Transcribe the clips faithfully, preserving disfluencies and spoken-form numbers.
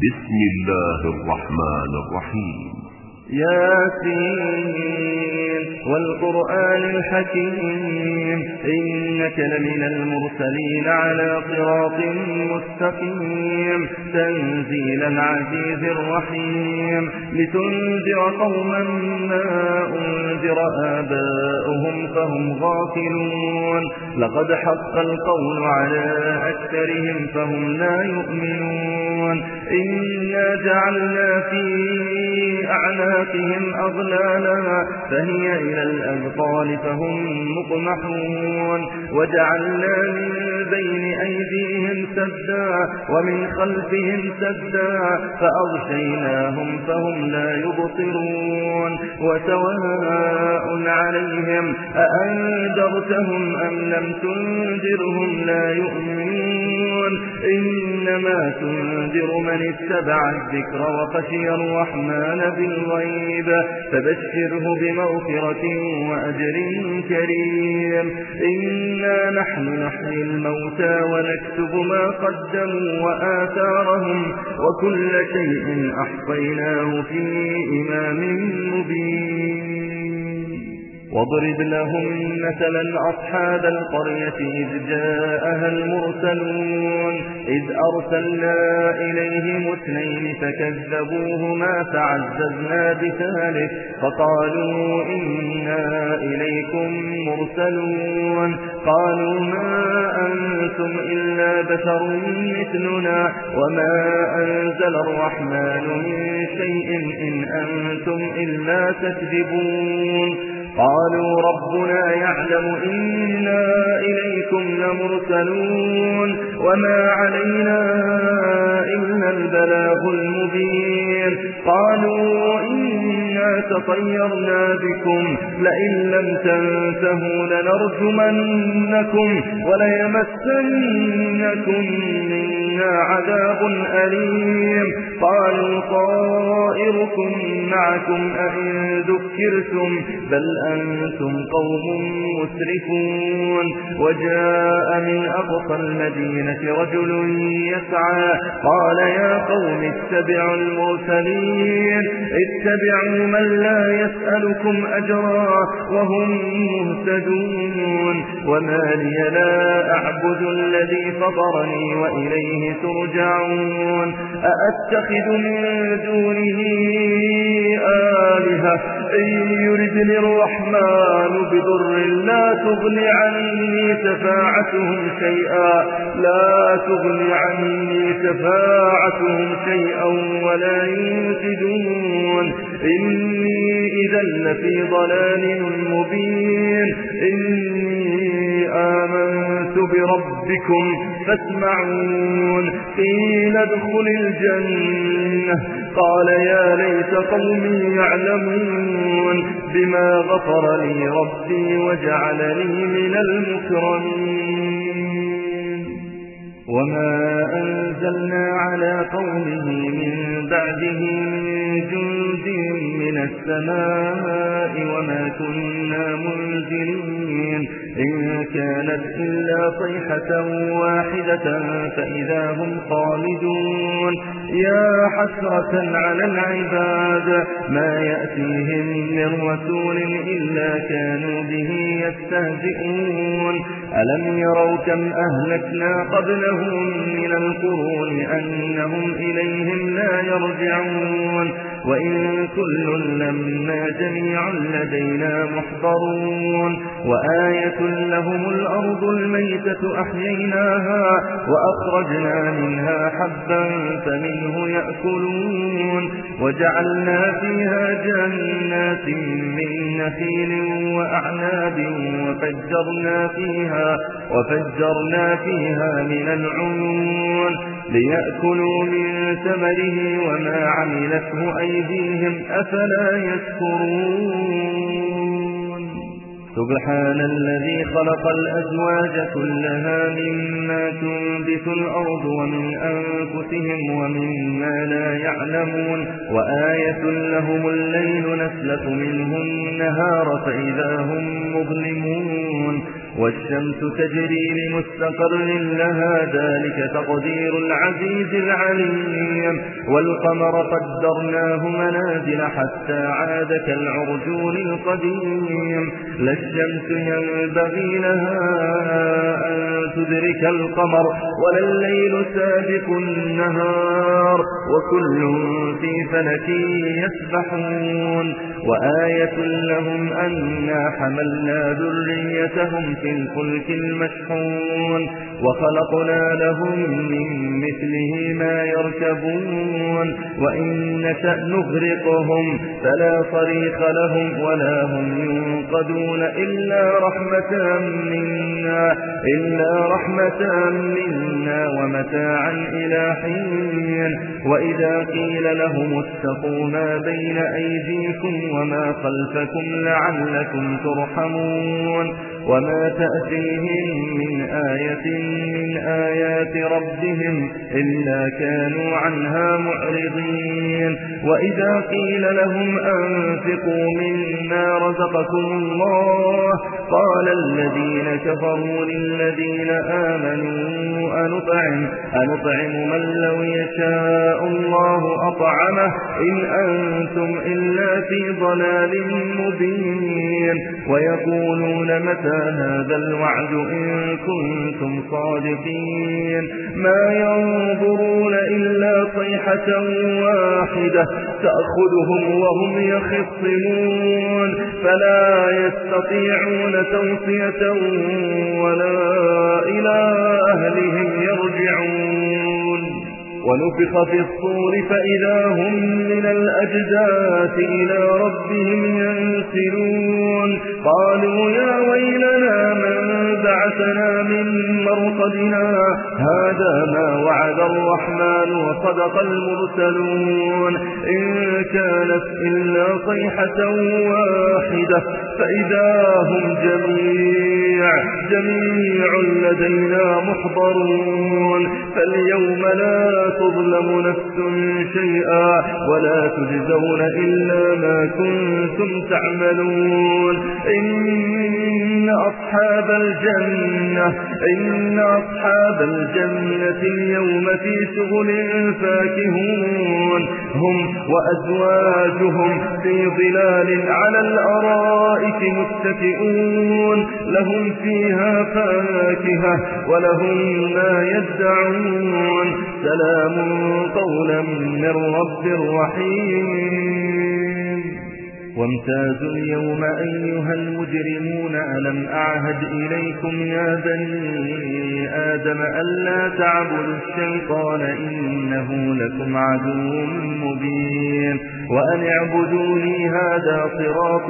بسم الله الرحمن الرحيم. ياسين والقرآن الحكيم إنك لمن المرسلين على صراط مستقيم تنزيل العزيز الرحيم لتنذر قوما ما أنذر آباؤهم فهم غافلون لقد حق القول على أكثرهم فهم لا يؤمنون إنا جعلنا في أعناقهم أغلالا فهي إلى الأذقان فهم مقمحون وجعلنا من بين أيديهم سدا ومن خلفهم سدا فأغشيناهم فهم لا يبصرون وسواء عليهم أأنذرتهم أم لم تنذرهم لا يؤمنون إنما تنذر من اتبع الذكر وخشي الرحمن بالغيب فبشره بمغفرة وأجر كريم إنا نحن نحيي الموتى ونكتب ما قدموا وآثارهم وكل شيء أحصيناه في إمام مبين واضرب لهم مثلا أصحاب القرية إذ جاءها المرسلون إذ أرسلنا إليهم اثنين فكذبوهما فعززنا بثالث فقالوا إنا إليكم مرسلون قالوا ما أنتم إلا بشر مثلنا وما أنزل الرحمن من شيء إن أنتم إلا تكذبون قالوا ربنا يعلم إنا إليكم لمرسلون وما علينا إلا البلاغ المبين قالوا إنا تطيرنا بكم لئن لم تنتهوا لنرجمنكم وليمسنكم منا عذاب أليم قالوا طائركم معكم أئن ذكرتم بل أنتم قوم مسرفون وجاء من أقصى المدينة رجل يسعى قال يا قوم اتبعوا المرسلين اتبعوا من لا يسألكم أجرا وهم مهتدون وما لي لا أعبد الذي فطرني وإليه ترجعون أأتخذ من دونه آلهة إن يردني الرحمن بضر لا تغني عني شفاعتهم شيئا لا تغني عني شفاعتهم شيئا ولا ينقذون إني إذا لفي ضلال مبين إني آمنت بربكم فاسمعون قيل ادخل الجنة قال يا ليت قومي يعلمون بما غفر لي ربي وجعلني من المكرمين وما أنزلنا على قومه من بعده من جند من السماء وما كنا منزلين إن كانت إلا صيحة واحدة فإذا هم خالدون يا حسرة على العباد ما يأتيهم من رسول إلا كانوا به يستهزئون ألم يروا كم أهلكنا قبلهم من القرون أنهم إليهم لا يرجعون وإن كل لما جميع لدينا محضرون وآية لهم الأرض الميتة أحييناها وأخرجنا منها حبا فمنه يأكلون وجعلنا فيها جنات من نخيل وأعناب وفجرنا فيها, وفجرنا فيها من العيون ليأكلوا من ثمره وما عملته أيديهم أفلا يشكرون سبحان الذي خلق الأزواج كلها مما تنبت الأرض ومن أنفسهم ومما لا يعلمون وآية لهم الليل نسلك منه النهار فإذا هم مظلمون والشمس تجري لمستقر لها ذلك تقدير العزيز العليم والقمر قدرناه منازل حتى عاد كالعرجون القديم لا الشمس ينبغي لها أن تدرك القمر ولا الليل سابق النهار وكل في فلك يسبحون وآية لهم أنا حملنا ذريتهم في الفلك المشحون وخلقنا لهم من مثله ما يركبون وإن نشأ نغرقهم فلا صريخ لهم ولا هم ينقذون إلا رحمة منا إلا رحمة منا ومتاعا إلى حين وإذا قيل لهم اتقوا ما بين أيديكم وما خلفكم لعلكم ترحمون وما تأتيهم من آية من آيات ربهم إلا كانوا عنها معرضين وإذا قيل لهم أنفقوا مما رزقكم الله قال الذين كفروا للذين آمنوا أنطعم, أنطعم من لو يشاء الله أطعمه إن أنتم إلا في ضلال مبين ويقولون متى هذا الوعد إن كنتم صادقين ما ينظرون إلا صيحة واحدة تأخذهم وهم يخصمون فلا يستطيعون توصية ولا إلى أهلهم يرجعون ونفخ في الصور فإذا هم من الأجداث إلى ربهم ينسلون قالوا يا ويلنا من بعثنا من مرقدنا هذا ما وعد الرحمن وصدق المرسلون إن كانت إلا صيحة واحدة فإذا هم جميع جميع لدينا محضرون فاليوم لا تظلم نفس شيئا ولا تجزون إلا ما كنتم تعملون إن أصحاب الجنة إن أصحاب الجنة اليوم في شغل فاكهون هم وأزواجهم في ظلال على الأرائك متكئون لهم فيها فاكهة ولهم ما يدعون سلام قولا من رب رحيم وامتازوا اليوم أيها المجرمون ألم أعهد إليكم يا بني آدم ألا تعبدوا الشيطان إنه لكم عدو مبين وأن اعبدوني هذا صراط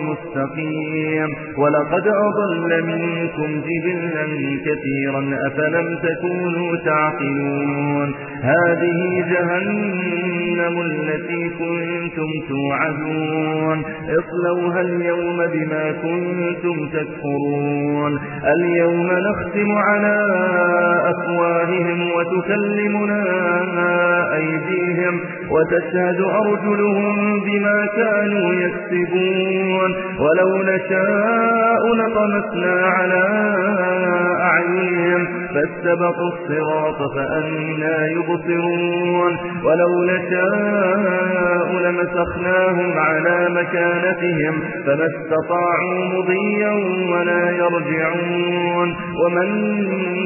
مستقيم ولقد أضل منكم جبلا كثيرا أفلم تكونوا تعقلون هذه جهنم التي كنتم توعدون اصلوها اليوم بما كنتم تكفرون اليوم نختم على أفواههم وتكلمنا أيديهم وتشهد أرجلهم بما كانوا يكسبون ولو نشاء لطمسنا على أعينهم فاستبقوا الصراط فأنا يبصرون ولو نشاء لمسخناهم على مكانتهم فما استطاعوا مضيا ولا يرجعون ومن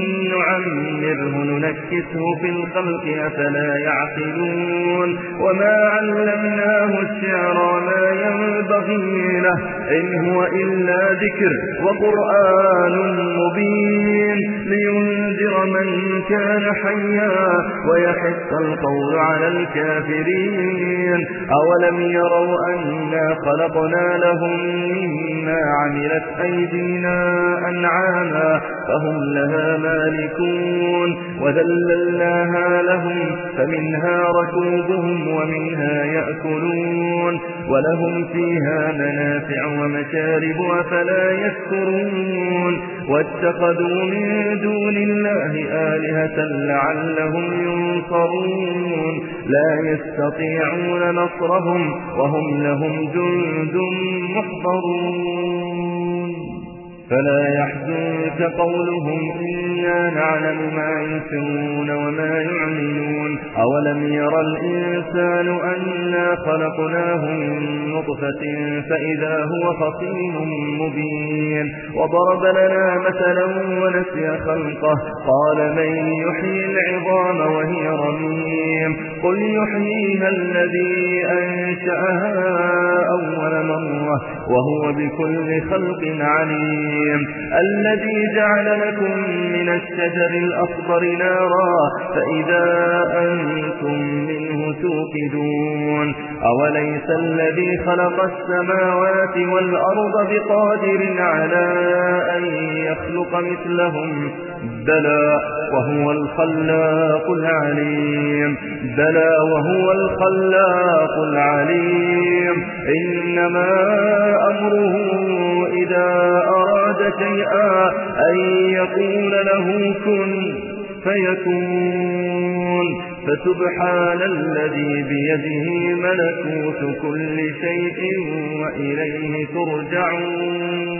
نعمره ننكسه في الخلق أفلا يعقلون وما علمناه الشعر ما ينبغي له إن هو إلا ذكر وقرآن مبين لينذر من كان حيا ويحق القول على الكافرين أولم يروا أنا خلقنا لهم مما عملت أيدينا أنعاما فهم لها مالكون وذللناها لهم فمنها ركوبهم ومنها يأكلون ولهم فيها منافع ومشارب أفلا يذكرون واتخذوا من دون الله آلهة لعلهم ينصرون لا يستطيعون نصرهم وهم لهم جند محضرون فلا يحزنك قولهم إنا نعلم ما يسرون وما يعلنون أولم يرى الإنسان أنا خلقناه من نطفة فإذا هو خصيم مبين وضرب لنا مثلا ونسي خلقه قال من يحيي العظام وهي رميم قل يحييها الذي أنشأها أول مرة وهو بكل خلق عليم الذي جعل لكم من الشجر الأخضر نارا فإذا أنتم منه توقدون أوليس الذي خلق السماوات والأرض بقادر على أن يخلق مثلهم بلى وهو الخلاق العليم بلى وهو الخلاق العليم إنما أمره إذا أراد شيئا أن يقول له كن فيكون فسبحان الذي بيده ملكوت كل شيء وإليه ترجعون